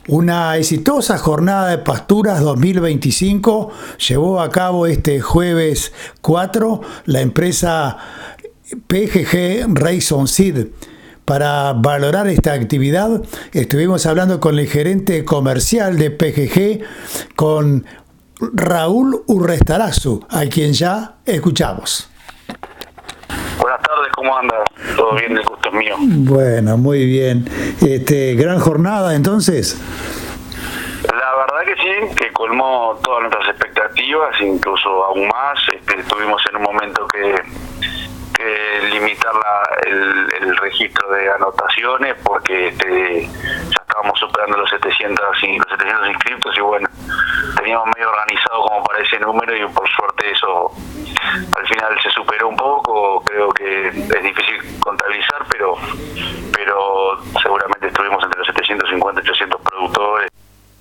Una exitosa jornada de pasturas 2025 llevó a cabo este jueves 4 la empresa PGG Rayson Seed. Para valorar esta actividad estuvimos hablando con el gerente comercial de PGG, con Raúl Urrestarazu, a quien ya escuchamos. Buenas tardes, ¿cómo andas? ¿Todo bien? El gusto es mío. Bueno, muy bien. Gran jornada, entonces. La verdad que sí, que colmó todas nuestras expectativas, incluso aún más. Estuvimos en un momento que limitar el registro de anotaciones porque ya estábamos superando los 700 inscriptos y bueno, teníamos medio organizado como para ese número y por suerte eso al final se superó un poco. Creo que es difícil contabilizar, pero seguramente estuvimos entre los 750 y 800 productores.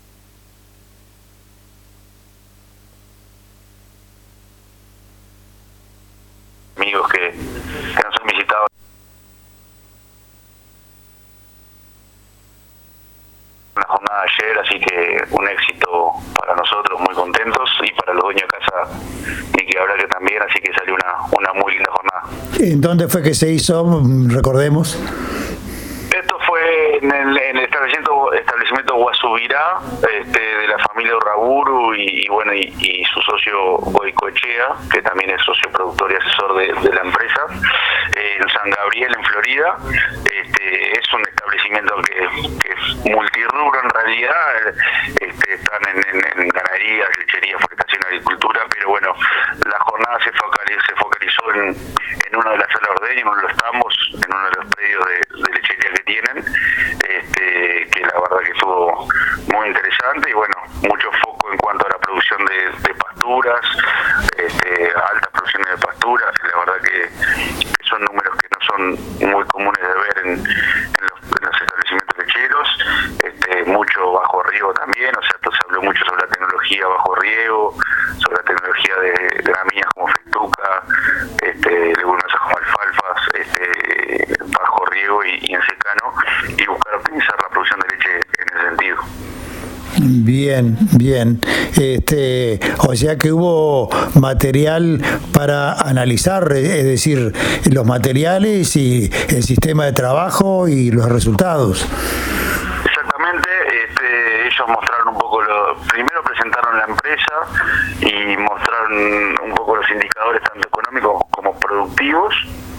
Amigos que nos han visitado la jornada ayer, así que un éxito para nosotros, muy contentos, y para los dueños de casa y que habrá que también, así que salió una muy linda jornada. ¿En dónde fue que se hizo? Recordemos. Esto fue en el establecimiento Guasubirá, de la familia Urraburu y su socio Goicoechea, que también es socio productor y asesor de la empresa, en San Gabriel, en Florida. Es un establecimiento que es multirrubro en realidad. Están en ganadería, lechería, forestación, agricultura, pero bueno, la jornada se focalizó en una de las salas de ordeño, en uno de los tambos, en uno de los predios de lechería que tienen, que la verdad que estuvo muy interesante y bueno, mucho foco en cuanto a la producción de pasturas, altas producciones de pasturas, y la verdad que son números que no son muy comunes de ver en los establecimientos lecheros. Mucho bajo riego también, o sea, se habló mucho sobre la tecnología bajo riego, sobre la tecnología de gramíneas como festuca, leguminosas como alfalfas, bajo riego y en secano, y buscar optimizar la producción de leche en ese sentido. Bien. O sea que hubo material para analizar, es decir, los materiales y el sistema de trabajo y los resultados. Exactamente, ellos mostraron un poco, primero presentaron la empresa y mostraron un poco los indicadores tanto económicos como productivos.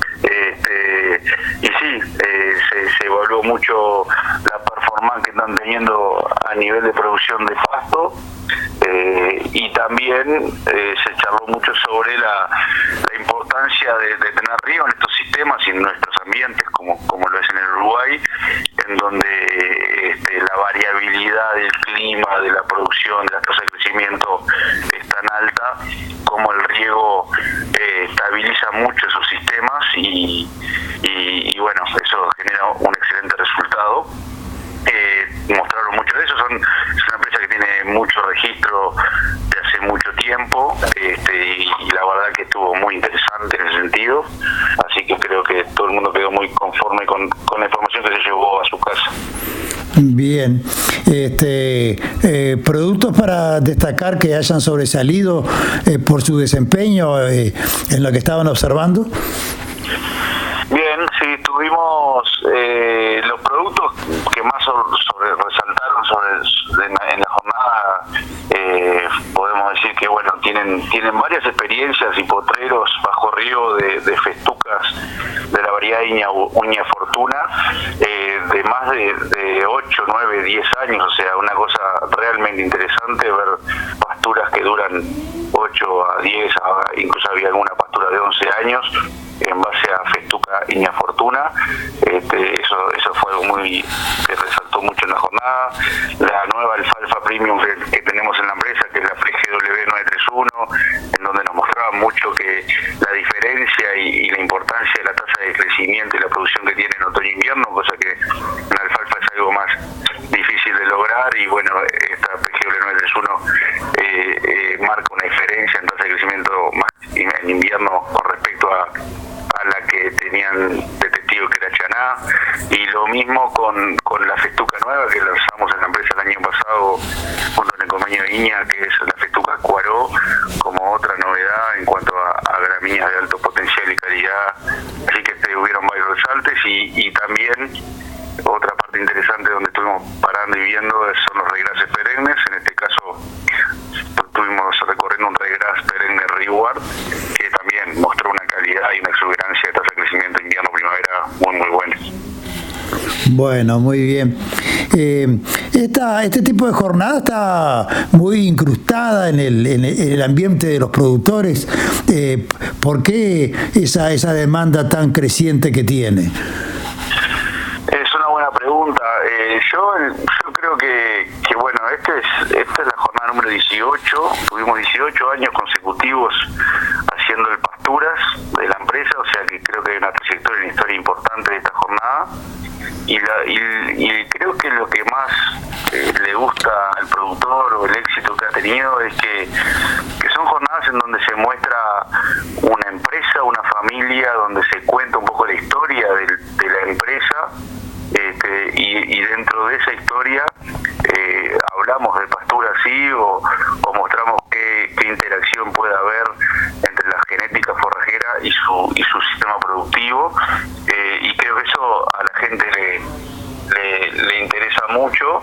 Y sí, se evaluó mucho la performance que están teniendo a nivel de producción de pasto, y también se charló mucho sobre la importancia de tener riego en estos sistemas y en nuestros ambientes, como lo es en el Uruguay, en donde la variabilidad del clima, de la producción, de la tasa de crecimiento es tan alta, como el riego estabiliza mucho esos sistemas y bueno, eso genera un excelente resultado. Mostraron mucho de eso. Es una empresa que tiene mucho registro de hace mucho tiempo, y la verdad que estuvo muy interesante en ese sentido, así que creo que todo el mundo quedó muy conforme con la información que se llevó a su casa. Bien, productos para destacar que hayan sobresalido por su desempeño en lo que estaban observando. Bien, sí, tuvimos los productos que más resaltaron en la jornada. Podemos decir que bueno, tienen varias experiencias y potreros bajo riego de festucas de la variedad Iña Fortuna, de más de 8, 9, 10 años, o sea, una cosa realmente interesante ver pasturas que duran 8 a 10, incluso había alguna pastura de 11 años en base a festuca Iña Fortuna. Eso fue algo que resaltó mucho en la jornada. La nueva alfalfa premium que tenemos en la empresa, que es la PGW 931, en donde nos mostraba mucho que la diferencia y la importancia de la tasa de crecimiento y la producción que tiene en otoño e invierno, cosa que en la alfalfa es algo más difícil de lograr, y bueno, esta PGW 931 marca una diferencia en tasa de crecimiento más en invierno con respecto a la que tenían detectivo, que era Chaná, y lo mismo con la festuca nueva que lanzamos en la empresa el año gramínea que es la festuca cuaró, como otra novedad en cuanto a gramíneas de alto potencial y calidad. Así que hubieron varios resaltes y también otra parte interesante donde estuvimos parando y viendo son los regrases perennes. En este caso estuvimos recorriendo un regras perenne Reward que también mostró una calidad y una exuberancia de tasa de crecimiento invierno-primavera muy buenas. Bueno, muy bien. Este tipo de jornada está muy incrustada en el ambiente de los productores. ¿Por qué esa demanda tan creciente que tiene? Es una buena pregunta. Yo creo que bueno, esta es la jornada número 18. Tuvimos 18 años consecutivos haciendo el pasturas de la empresa, o sea que creo que hay una trayectoria y una historia importante de esta jornada. Y creo que lo que más le gusta al productor o el éxito que ha tenido es que son jornadas en donde se muestra una empresa, una familia, donde se cuenta un poco la historia de la empresa, y dentro de esa historia hablamos de pastura así o mostramos qué interacción puede haber entre la genética forrajera y su sistema productivo, y creo que eso a la gente le interesa mucho,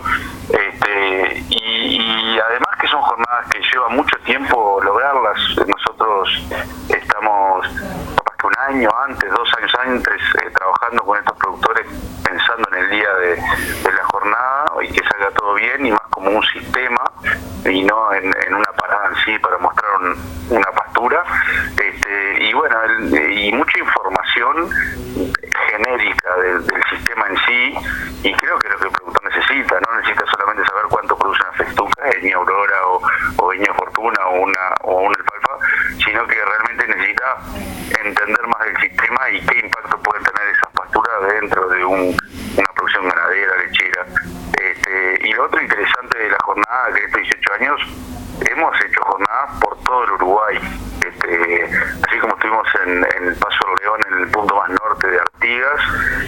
y además que son jornadas que lleva mucho tiempo lograrlas. Nosotros estamos capaz que un año antes, 2 años antes, trabajando con estos productores pensando en el día de la jornada y que salga todo bien, y más como un sistema y no en una parada en sí para mostrar una pastura, y bueno, y mucha información genérica del sistema en sí, y creo que lo que el productor necesita, no necesita solamente saber cuánto produce una festuca, Viña Aurora o Viña Fortuna o una alfalfa, sino que realmente necesita entender más del sistema y qué impacto pueden tener esas pasturas dentro de una producción ganadera, lechera. Y lo otro interesante de la jornada, que estos 18 años hemos hecho jornadas por todo el Uruguay, así como estuvimos en Paso del León, en el punto más norte de Artigas,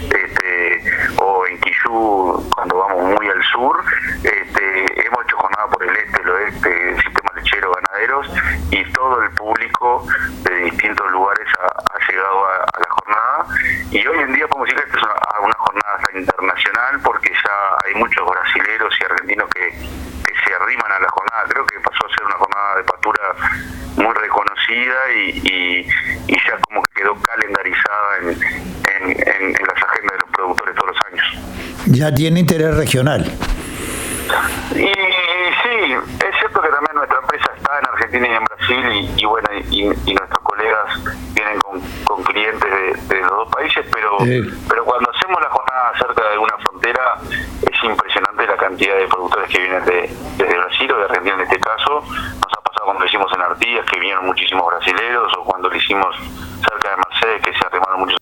o en Quillú cuando vamos muy al sur, hemos hecho jornada por el este, el oeste, el sistema lechero, ganaderos, y todo el público de distintos lugares ha llegado a la jornada, y hoy en día podemos decir que esta es una jornada internacional porque ya hay muchos brasileros y argentinos que se arriman a la jornada. Creo que pasó a ser una jornada de pastura muy reconocida y ya como que quedó calendarizada en las agendas de los productores todos los años. Ya tiene interés regional. Y sí, es cierto que también nuestra empresa está en Argentina y en Brasil, y bueno, y nuestros colegas vienen con clientes de los dos países, pero cuando hacemos la jornada cerca de una frontera es impresionante la cantidad de productores que vienen desde Brasil o de Argentina en este caso. Nos ha pasado cuando lo hicimos en Artigas, que vinieron muchísimos brasileros, o cuando lo hicimos cerca de Mercedes, que se arrimaron muchos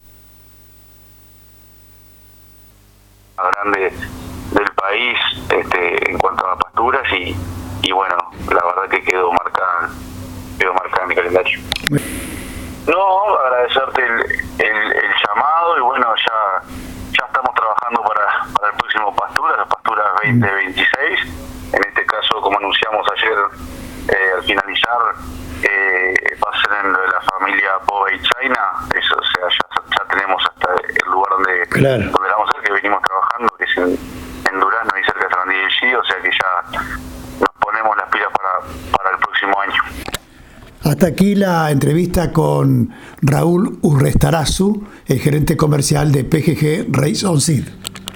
más grande del país en cuanto a pasturas, y bueno, la verdad que quedó marcada en mi calendario. No, agradecerte el llamado, y bueno, ya estamos trabajando para el próximo Pasturas, las Pasturas 2026. En este caso, como anunciamos ayer, al finalizar, va a ser en lo de la familia Povey China. Eso, o sea, ya tenemos hasta el lugar donde vamos a hacer, que venimos trabajando, que es en Durazno, ahí cerca de Sarandí del Gí, o sea que ya nos ponemos las pilas para el próximo año. Hasta aquí la entrevista con Raúl Urrestarazu, el gerente comercial de PGG Race on Seed.